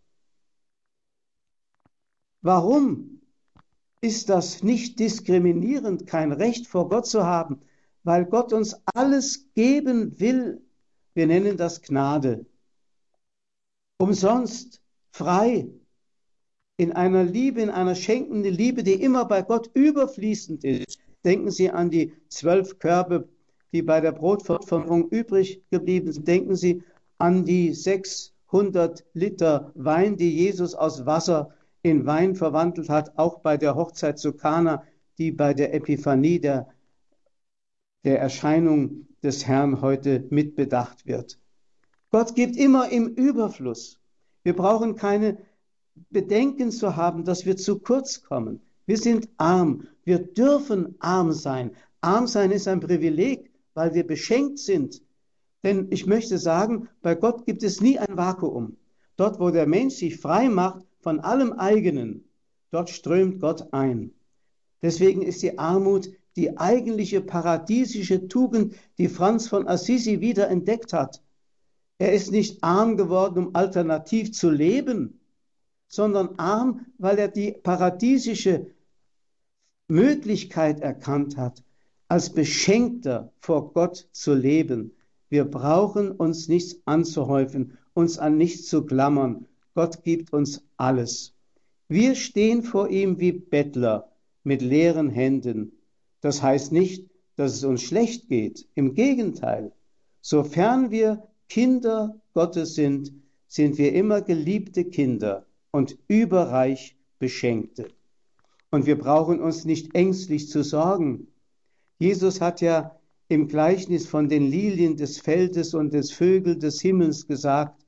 Warum ist das nicht diskriminierend, kein Recht vor Gott zu haben? Weil Gott uns alles geben will. Wir nennen das Gnade. Umsonst, frei, in einer Liebe, in einer schenkenden Liebe, die immer bei Gott überfließend ist. Denken Sie an die zwölf Körbe, die bei der Brotvermehrung übrig geblieben sind. Denken Sie an die sechshundert Liter Wein, die Jesus aus Wasser in Wein verwandelt hat, auch bei der Hochzeit zu Kana, die bei der Epiphanie, der, der Erscheinung des Herrn heute mitbedacht wird. Gott gibt immer im Überfluss. Wir brauchen keine Bedenken zu haben, dass wir zu kurz kommen. Wir sind arm. Wir dürfen arm sein. Arm sein ist ein Privileg, weil wir beschenkt sind. Denn ich möchte sagen, bei Gott gibt es nie ein Vakuum. Dort, wo der Mensch sich frei macht von allem Eigenen, dort strömt Gott ein. Deswegen ist die Armut die eigentliche paradiesische Tugend, die Franz von Assisi wieder entdeckt hat. Er ist nicht arm geworden, um alternativ zu leben, sondern arm, weil er die paradiesische Möglichkeit erkannt hat, als Beschenkter vor Gott zu leben. Wir brauchen uns nichts anzuhäufen, uns an nichts zu klammern. Gott gibt uns alles. Wir stehen vor ihm wie Bettler mit leeren Händen. Das heißt nicht, dass es uns schlecht geht. Im Gegenteil. Sofern wir Kinder Gottes sind, sind wir immer geliebte Kinder und überreich Beschenkte. Und wir brauchen uns nicht ängstlich zu sorgen. Jesus hat ja im Gleichnis von den Lilien des Feldes und des Vögeln des Himmels gesagt,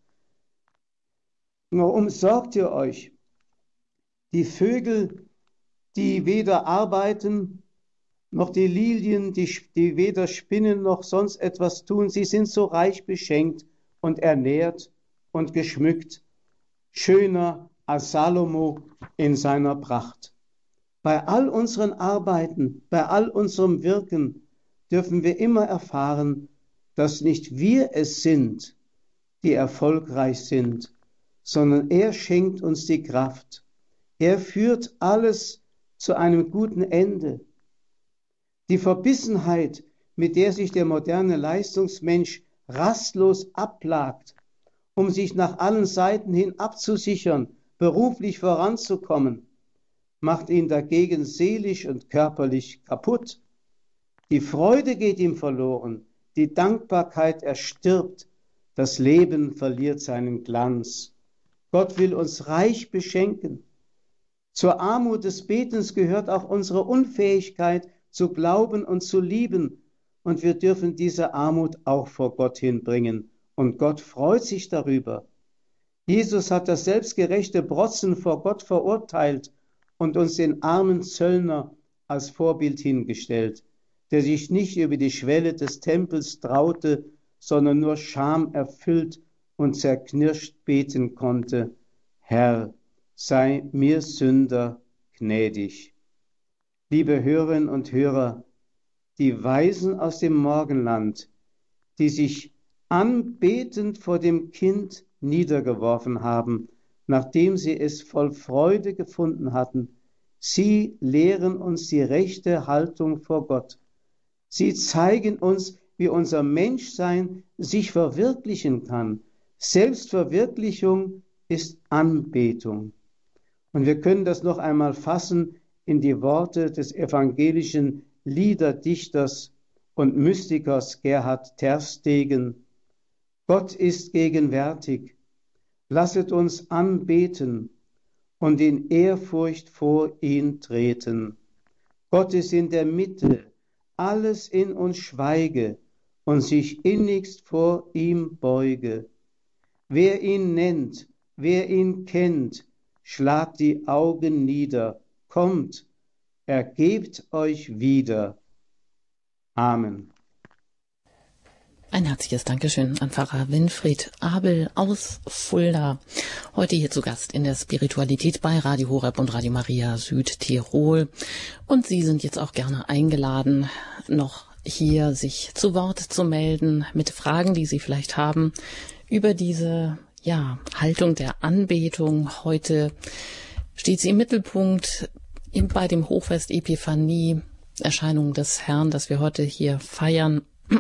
warum sorgt ihr euch? Die Vögel, die weder arbeiten, noch die Lilien, die, die weder spinnen noch sonst etwas tun, sie sind so reich beschenkt und ernährt und geschmückt, schöner als Salomo in seiner Pracht. Bei all unseren Arbeiten, bei all unserem Wirken dürfen wir immer erfahren, dass nicht wir es sind, die erfolgreich sind, sondern er schenkt uns die Kraft. Er führt alles zu einem guten Ende. Die Verbissenheit, mit der sich der moderne Leistungsmensch rastlos abplagt, um sich nach allen Seiten hin abzusichern, beruflich voranzukommen, macht ihn dagegen seelisch und körperlich kaputt. Die Freude geht ihm verloren, die Dankbarkeit erstirbt, das Leben verliert seinen Glanz. Gott will uns reich beschenken. Zur Armut des Betens gehört auch unsere Unfähigkeit zu glauben und zu lieben. Und wir dürfen diese Armut auch vor Gott hinbringen. Und Gott freut sich darüber. Jesus hat das selbstgerechte Brotzen vor Gott verurteilt und uns den armen Zöllner als Vorbild hingestellt, der sich nicht über die Schwelle des Tempels traute, sondern nur schamerfüllt und zerknirscht beten konnte: Herr, sei mir Sünder gnädig. Liebe Hörerinnen und Hörer, die Weisen aus dem Morgenland, die sich anbetend vor dem Kind niedergeworfen haben, nachdem sie es voll Freude gefunden hatten, sie lehren uns die rechte Haltung vor Gott. Sie zeigen uns, wie unser Menschsein sich verwirklichen kann. Selbstverwirklichung ist Anbetung. Und wir können das noch einmal fassen in die Worte des evangelischen Liederdichters und Mystikers Gerhard Terstegen. Gott ist gegenwärtig. Lasset uns anbeten und in Ehrfurcht vor ihn treten. Gott ist in der Mitte, alles in uns schweige und sich innigst vor ihm beuge. Wer ihn nennt, wer ihn kennt, schlagt die Augen nieder, kommt, ergebt euch wieder. Amen. Ein herzliches Dankeschön an Pfarrer Winfried Abel aus Fulda. Heute hier zu Gast in der Spiritualität bei Radio Horeb und Radio Maria Südtirol. Und Sie sind jetzt auch gerne eingeladen, noch hier sich zu Wort zu melden mit Fragen, die Sie vielleicht haben über diese ja, Haltung der Anbetung. Heute steht sie im Mittelpunkt bei dem Hochfest Epiphanie, Erscheinung des Herrn, das wir heute hier feiern.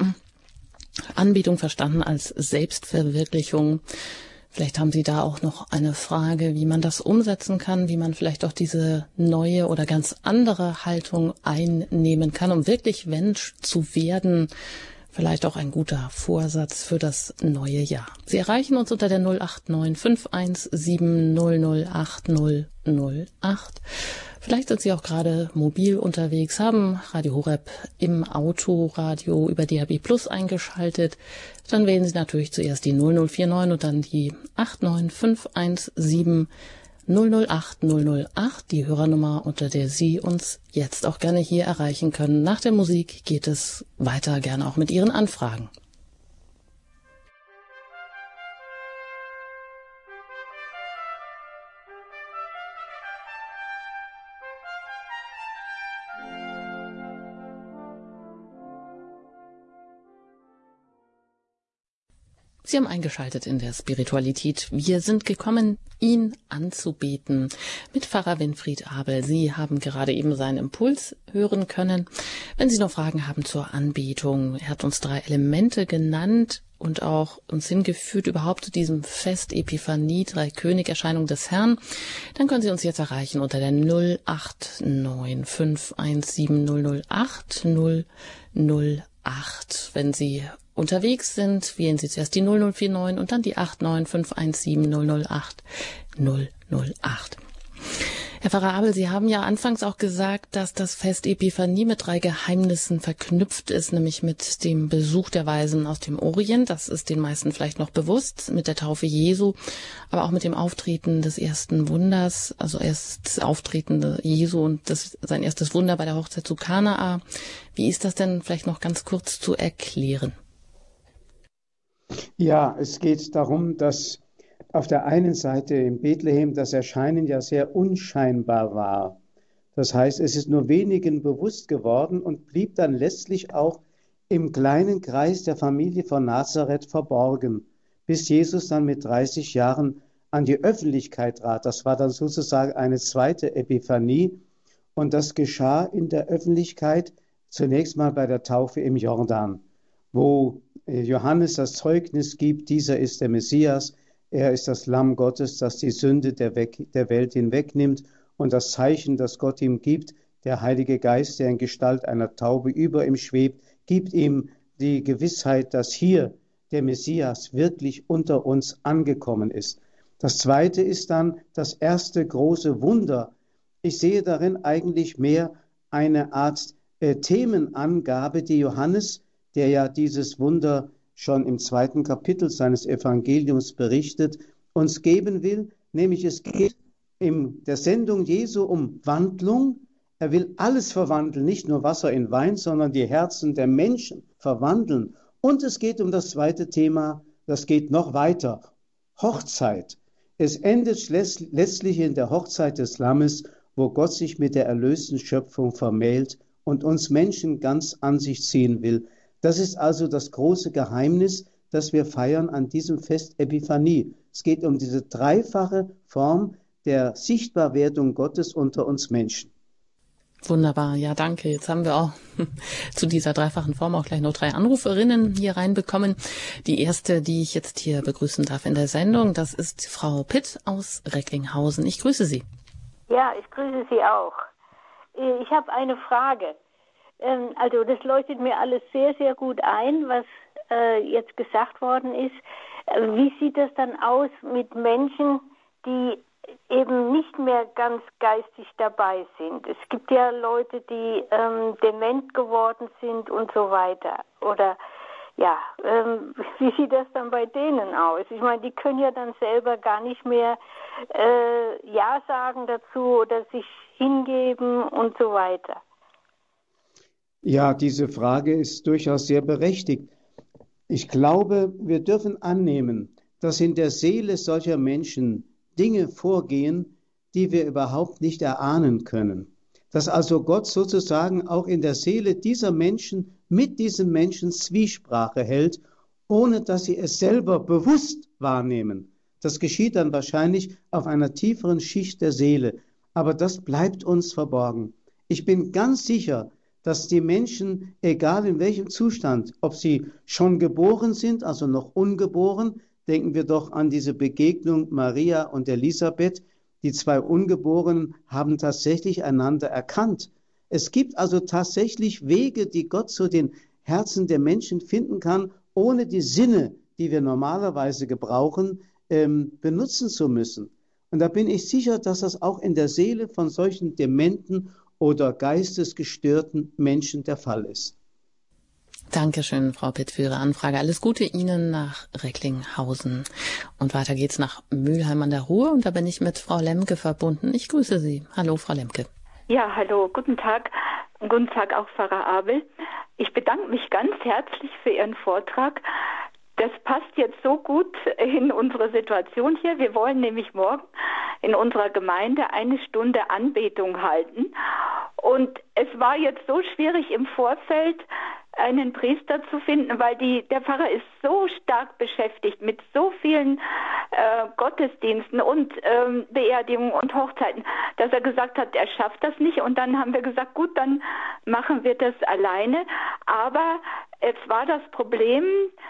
Anbetung verstanden als Selbstverwirklichung. Vielleicht haben Sie da auch noch eine Frage, wie man das umsetzen kann, wie man vielleicht auch diese neue oder ganz andere Haltung einnehmen kann, um wirklich Mensch zu werden. Vielleicht auch ein guter Vorsatz für das neue Jahr. Sie erreichen uns unter der null acht neun fünf eins sieben null null acht null null acht. Vielleicht sind Sie auch gerade mobil unterwegs, haben Radio Horeb im Autoradio über D A B Plus eingeschaltet. Dann wählen Sie natürlich zuerst die null null vier neun und dann die acht neun fünf eins sieben null null acht null null acht, die Hörernummer, unter der Sie uns jetzt auch gerne hier erreichen können. Nach der Musik geht es weiter, gerne auch mit Ihren Anfragen. Sie haben eingeschaltet in der Spiritualität. Wir sind gekommen, ihn anzubeten mit Pfarrer Winfried Abel. Sie haben gerade eben seinen Impuls hören können. Wenn Sie noch Fragen haben zur Anbetung, er hat uns drei Elemente genannt und auch uns hingeführt überhaupt zu diesem Fest Epiphanie, Dreikönig-Erscheinung des Herrn, dann können Sie uns jetzt erreichen unter der null acht neun fünf eins sieben null null acht null null acht. Wenn Sie unterwegs sind, wählen Sie zuerst die null null vier neun und dann die acht neun fünf eins sieben null null acht null null acht. Herr Pfarrer Abel, Sie haben ja anfangs auch gesagt, dass das Fest Epiphanie mit drei Geheimnissen verknüpft ist, nämlich mit dem Besuch der Weisen aus dem Orient, das ist den meisten vielleicht noch bewusst, mit der Taufe Jesu, aber auch mit dem Auftreten des ersten Wunders, also erst das Auftreten Jesu und das, sein erstes Wunder bei der Hochzeit zu Kanaa. Wie ist das denn vielleicht noch ganz kurz zu erklären? Ja, es geht darum, dass auf der einen Seite in Bethlehem das Erscheinen ja sehr unscheinbar war. Das heißt, es ist nur wenigen bewusst geworden und blieb dann letztlich auch im kleinen Kreis der Familie von Nazareth verborgen, bis Jesus dann mit dreißig Jahren an die Öffentlichkeit trat. Das war dann sozusagen eine zweite Epiphanie und das geschah in der Öffentlichkeit zunächst mal bei der Taufe im Jordan, wo Johannes das Zeugnis gibt, dieser ist der Messias, er ist das Lamm Gottes, das die Sünde der, Weg, der Welt hinwegnimmt und das Zeichen, das Gott ihm gibt, der Heilige Geist, der in Gestalt einer Taube über ihm schwebt, gibt ihm die Gewissheit, dass hier der Messias wirklich unter uns angekommen ist. Das zweite ist dann das erste große Wunder. Ich sehe darin eigentlich mehr eine Art äh, Themenangabe, die Johannes, der ja dieses Wunder schon im zweiten Kapitel seines Evangeliums berichtet, uns geben will, nämlich es geht in der Sendung Jesu um Wandlung. Er will alles verwandeln, nicht nur Wasser in Wein, sondern die Herzen der Menschen verwandeln. Und es geht um das zweite Thema, das geht noch weiter, Hochzeit. Es endet letztlich in der Hochzeit des Lammes, wo Gott sich mit der erlösten Schöpfung vermählt und uns Menschen ganz an sich ziehen will. Das ist also das große Geheimnis, das wir feiern an diesem Fest Epiphanie. Es geht um diese dreifache Form der Sichtbarwerdung Gottes unter uns Menschen. Wunderbar, ja danke. Jetzt haben wir auch zu dieser dreifachen Form auch gleich noch drei Anruferinnen hier reinbekommen. Die erste, die ich jetzt hier begrüßen darf in der Sendung, das ist Frau Pitt aus Recklinghausen. Ich grüße Sie. Ja, ich grüße Sie auch. Ich habe eine Frage. Also das leuchtet mir alles sehr, sehr gut ein, was äh, jetzt gesagt worden ist. Wie sieht das dann aus mit Menschen, die eben nicht mehr ganz geistig dabei sind? Es gibt ja Leute, die ähm, dement geworden sind und so weiter. Oder ja, ähm, wie sieht das dann bei denen aus? Ich meine, die können ja dann selber gar nicht mehr äh, Ja sagen dazu oder sich hingeben und so weiter. Ja, diese Frage ist durchaus sehr berechtigt. Ich glaube, wir dürfen annehmen, dass in der Seele solcher Menschen Dinge vorgehen, die wir überhaupt nicht erahnen können. Dass also Gott sozusagen auch in der Seele dieser Menschen mit diesen Menschen Zwiesprache hält, ohne dass sie es selber bewusst wahrnehmen. Das geschieht dann wahrscheinlich auf einer tieferen Schicht der Seele, aber das bleibt uns verborgen. Ich bin ganz sicher, dass die Menschen, egal in welchem Zustand, ob sie schon geboren sind, also noch ungeboren, denken wir doch an diese Begegnung Maria und Elisabeth, die zwei Ungeborenen haben tatsächlich einander erkannt. Es gibt also tatsächlich Wege, die Gott zu den Herzen der Menschen finden kann, ohne die Sinne, die wir normalerweise gebrauchen, ähm, benutzen zu müssen. Und da bin ich sicher, dass das auch in der Seele von solchen dementen oder geistesgestörten Menschen der Fall ist. Dankeschön, Frau Pitt, für Ihre Anfrage. Alles Gute Ihnen nach Recklinghausen. Und weiter geht's nach Mülheim an der Ruhr. Und da bin ich mit Frau Lemke verbunden. Ich grüße Sie. Hallo, Frau Lemke. Ja, hallo, guten Tag. Guten Tag auch, Pfarrer Abel. Ich bedanke mich ganz herzlich für Ihren Vortrag. Das passt jetzt so gut in unsere Situation hier. Wir wollen nämlich morgen in unserer Gemeinde eine Stunde Anbetung halten. Und es war jetzt so schwierig im Vorfeld, einen Priester zu finden, weil die, der Pfarrer ist so stark beschäftigt mit so vielen äh, Gottesdiensten und ähm, Beerdigungen und Hochzeiten, dass er gesagt hat, er schafft das nicht. Und dann haben wir gesagt, gut, dann machen wir das alleine. Aber es war das Problem,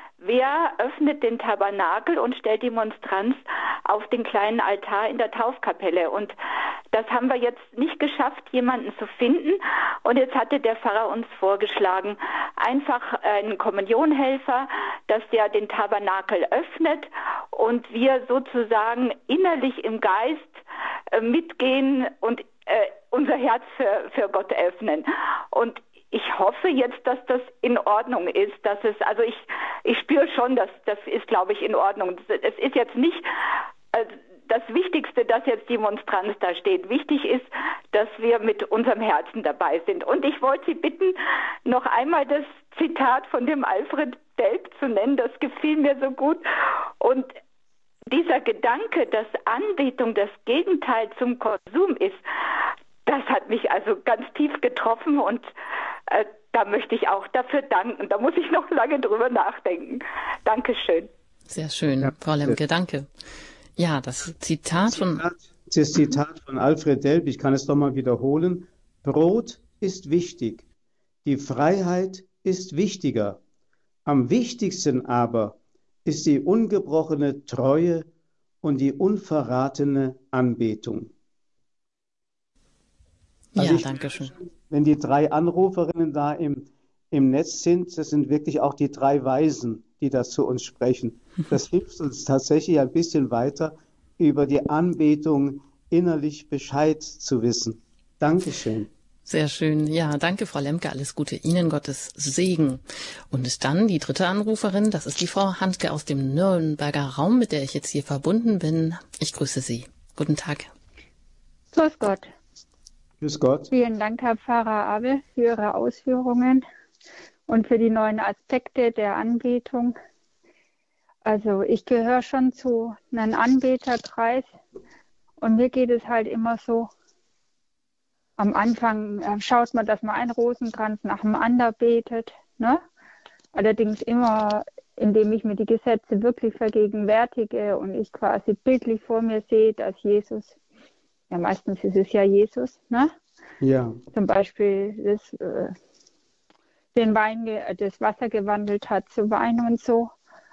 wer öffnet den Tabernakel und stellt die Monstranz auf den kleinen Altar in der Taufkapelle. Und das haben wir jetzt nicht geschafft, jemanden zu finden. Und jetzt hatte der Pfarrer uns vorgeschlagen, einfach einen Kommunionhelfer, dass der den Tabernakel öffnet und wir sozusagen innerlich im Geist äh, mitgehen und äh, unser Herz für, für Gott öffnen. Und ich hoffe jetzt, dass das in Ordnung ist, dass es, also ich, ich spüre schon, dass das ist, glaube ich, in Ordnung. Es ist jetzt nicht äh, das Wichtigste, dass jetzt die Monstranz da steht. Wichtig ist, dass wir mit unserem Herzen dabei sind. Und ich wollte Sie bitten, noch einmal das Zitat von dem Alfred Delp zu nennen. Das gefiel mir so gut. Und dieser Gedanke, dass Anbetung das Gegenteil zum Konsum ist, das hat mich also ganz tief getroffen und äh, da möchte ich auch dafür danken. Da muss ich noch lange drüber nachdenken. Dankeschön. Sehr schön, ja, Frau Lemke, danke. Ja, das Zitat von... Das Zitat von Alfred Delp, ich kann es doch mal wiederholen. Brot ist wichtig, die Freiheit ist wichtiger. Am wichtigsten aber ist die ungebrochene Treue und die unverratene Anbetung. Also ja, danke schön. Wenn die drei Anruferinnen da im, im Netz sind, das sind wirklich auch die drei Weisen, die da zu uns sprechen. Das hilft uns tatsächlich ein bisschen weiter, über die Anbetung innerlich Bescheid zu wissen. Dankeschön. Sehr schön. Ja, danke, Frau Lemke. Alles Gute Ihnen, Gottes Segen. Und dann die dritte Anruferin, das ist die Frau Handke aus dem Nürnberger Raum, mit der ich jetzt hier verbunden bin. Ich grüße Sie. Guten Tag. Grüß Gott. Grüß Gott. Vielen Dank, Herr Pfarrer Abel, für Ihre Ausführungen und für die neuen Aspekte der Anbetung. Also ich gehöre schon zu einem Anbeterkreis und mir geht es halt immer so, am Anfang äh, schaut man, dass man einen Rosenkranz nach dem anderen betet, ne? Allerdings immer, indem ich mir die Gesetze wirklich vergegenwärtige und ich quasi bildlich vor mir sehe, dass Jesus, ja meistens ist es ja Jesus, ne? Ja. Zum Beispiel das, äh, den Wein, das Wasser gewandelt hat zu Wein und so.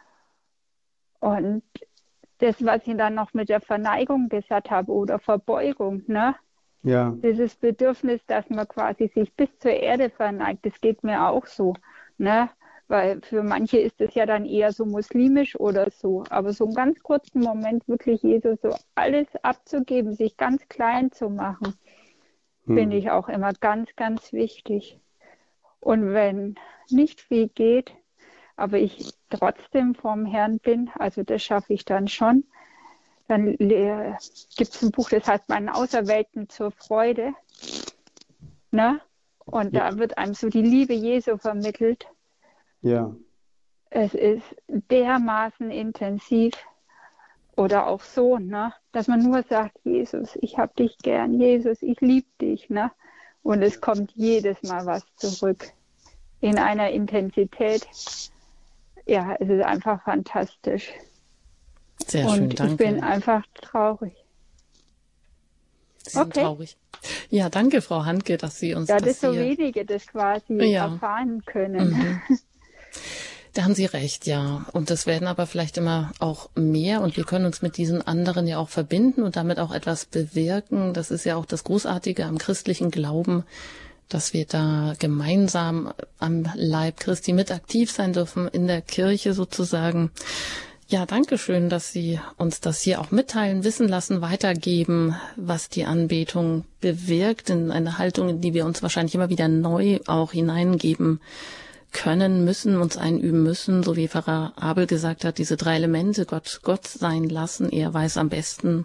Und das, was ich dann noch mit der Verneigung gesagt habe oder Verbeugung, ne? Ja. Dieses Bedürfnis, dass man quasi sich bis zur Erde verneigt, das geht mir auch so, ne? Weil für manche ist es ja dann eher so muslimisch oder so. Aber so einen ganz kurzen Moment wirklich Jesus so alles abzugeben, sich ganz klein zu machen, hm. finde ich auch immer ganz, ganz wichtig. Und wenn nicht viel geht, aber ich trotzdem vorm Herrn bin, also das schaffe ich dann schon, dann äh, gibt es ein Buch, das heißt Meinen Auserwählten zur Freude. Ne? Und ja. Da wird einem so die Liebe Jesu vermittelt. Ja. Es ist dermaßen intensiv oder auch so, ne? Dass man nur sagt, Jesus, ich hab dich gern, Jesus, ich liebe dich. Ne? Und es kommt jedes Mal was zurück in einer Intensität. Ja, es ist einfach fantastisch. Sehr und schön, danke. Ich bin einfach traurig. Sie sind okay. traurig. Ja, danke, Frau Handke, dass Sie uns ja, das, das so hier... wenige das quasi ja. erfahren können. Mhm. Da haben Sie recht, ja. Und das werden aber vielleicht immer auch mehr und wir können uns mit diesen anderen ja auch verbinden und damit auch etwas bewirken. Das ist ja auch das Großartige am christlichen Glauben, dass wir da gemeinsam am Leib Christi mit aktiv sein dürfen, in der Kirche sozusagen. Ja, danke schön, dass Sie uns das hier auch mitteilen, wissen lassen, weitergeben, was die Anbetung bewirkt, in eine Haltung, in die wir uns wahrscheinlich immer wieder neu auch hineingeben können, müssen, uns einüben müssen, so wie Pfarrer Abel gesagt hat, diese drei Elemente, Gott Gott sein lassen. Er weiß am besten,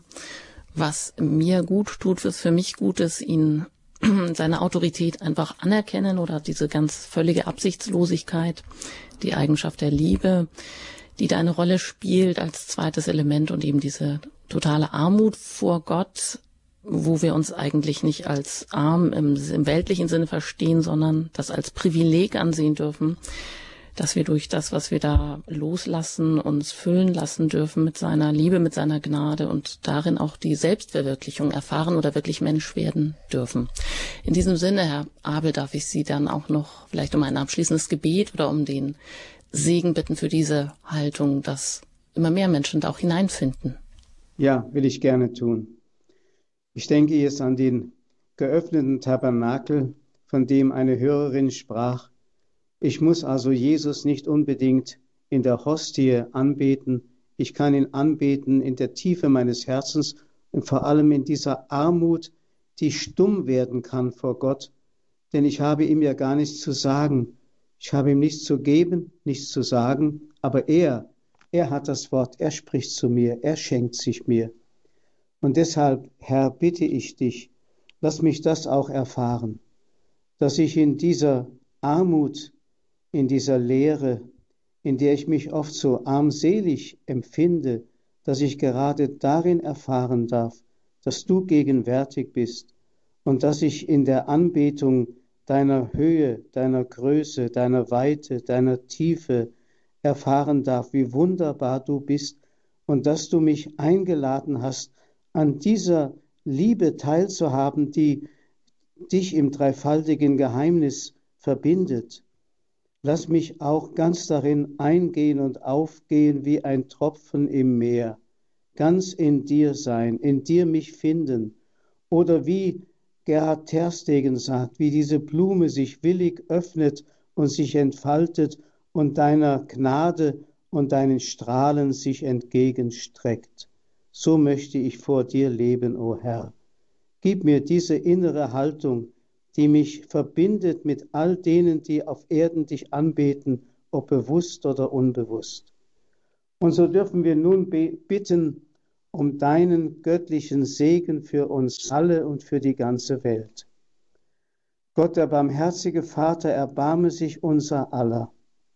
was mir gut tut, was für mich gut ist, ihn seine Autorität einfach anerkennen oder diese ganz völlige Absichtslosigkeit, die Eigenschaft der Liebe, die da eine Rolle spielt als zweites Element und eben diese totale Armut vor Gott, wo wir uns eigentlich nicht als arm im, im weltlichen Sinne verstehen, sondern das als Privileg ansehen dürfen, dass wir durch das, was wir da loslassen, uns füllen lassen dürfen mit seiner Liebe, mit seiner Gnade und darin auch die Selbstverwirklichung erfahren oder wirklich Mensch werden dürfen. In diesem Sinne, Herr Abel, darf ich Sie dann auch noch vielleicht um ein abschließendes Gebet oder um den Segen bitten für diese Haltung, dass immer mehr Menschen da auch hineinfinden. Ja, will ich gerne tun. Ich denke jetzt an den geöffneten Tabernakel, von dem eine Hörerin sprach. Ich muss also Jesus nicht unbedingt in der Hostie anbeten. Ich kann ihn anbeten in der Tiefe meines Herzens und vor allem in dieser Armut, die stumm werden kann vor Gott. Denn ich habe ihm ja gar nichts zu sagen. Ich habe ihm nichts zu geben, nichts zu sagen. Aber er, er hat das Wort, er spricht zu mir, er schenkt sich mir. Und deshalb, Herr, bitte ich dich, lass mich das auch erfahren, dass ich in dieser Armut, in dieser Leere, in der ich mich oft so armselig empfinde, dass ich gerade darin erfahren darf, dass du gegenwärtig bist und dass ich in der Anbetung deiner Höhe, deiner Größe, deiner Weite, deiner Tiefe erfahren darf, wie wunderbar du bist und dass du mich eingeladen hast, an dieser Liebe teilzuhaben, die dich im dreifaltigen Geheimnis verbindet. Lass mich auch ganz darin eingehen und aufgehen wie ein Tropfen im Meer, ganz in dir sein, in dir mich finden. Oder wie Gerhard Terstegen sagt, wie diese Blume sich willig öffnet und sich entfaltet und deiner Gnade und deinen Strahlen sich entgegenstreckt. So möchte ich vor dir leben, o Herr. Gib mir diese innere Haltung, die mich verbindet mit all denen, die auf Erden dich anbeten, ob bewusst oder unbewusst. Und so dürfen wir nun bitten um deinen göttlichen Segen für uns alle und für die ganze Welt. Gott, der barmherzige Vater, erbarme sich unser aller.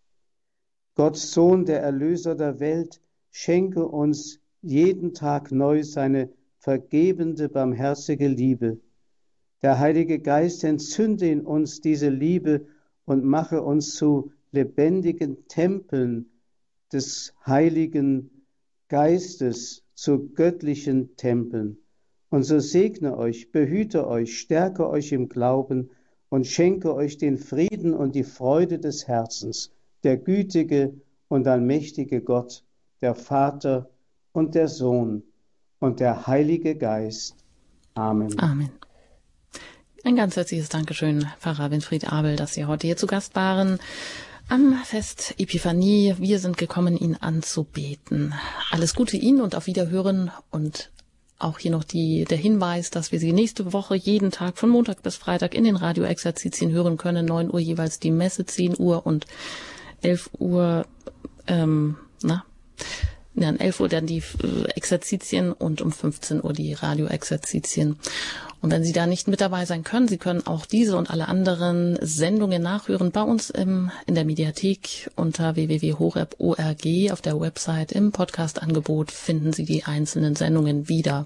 Gott, Sohn, der Erlöser der Welt, schenke uns jeden Tag neu seine vergebende, barmherzige Liebe. Der Heilige Geist entzünde in uns diese Liebe und mache uns zu lebendigen Tempeln des Heiligen Geistes, zu göttlichen Tempeln. Und so segne euch, behüte euch, stärke euch im Glauben und schenke euch den Frieden und die Freude des Herzens, der gütige und allmächtige Gott, der Vater und der Sohn und der Heilige Geist. Amen. Amen. Ein ganz herzliches Dankeschön, Pfarrer Winfried Abel, dass Sie heute hier zu Gast waren. Am Fest Epiphanie. Wir sind gekommen, ihn anzubeten. Alles Gute Ihnen und auf Wiederhören. Und auch hier noch die, der Hinweis, dass wir Sie nächste Woche jeden Tag von Montag bis Freitag in den Radioexerzitien hören können. neun Uhr jeweils die Messe, zehn Uhr und elf Uhr, ähm, na, ja, um elf Uhr dann die Exerzitien und um fünfzehn Uhr die Radioexerzitien. Und wenn Sie da nicht mit dabei sein können, Sie können auch diese und alle anderen Sendungen nachhören bei uns im, in der Mediathek unter w w w punkt horeb punkt org. Auf der Website im Podcast-Angebot finden Sie die einzelnen Sendungen wieder.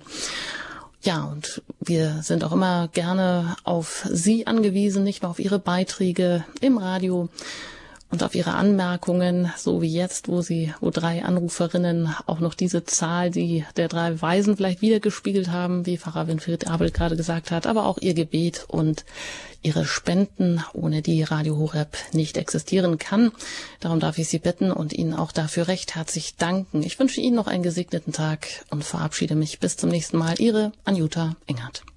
Ja, und wir sind auch immer gerne auf Sie angewiesen, nicht nur auf Ihre Beiträge im Radio und auf Ihre Anmerkungen, so wie jetzt, wo Sie, wo drei Anruferinnen auch noch diese Zahl, die der drei Weisen vielleicht wiedergespiegelt haben, wie Pfarrer Winfried Abel gerade gesagt hat, aber auch Ihr Gebet und Ihre Spenden, ohne die Radio Horeb nicht existieren kann. Darum darf ich Sie bitten und Ihnen auch dafür recht herzlich danken. Ich wünsche Ihnen noch einen gesegneten Tag und verabschiede mich bis zum nächsten Mal. Ihre Anjuta Engert.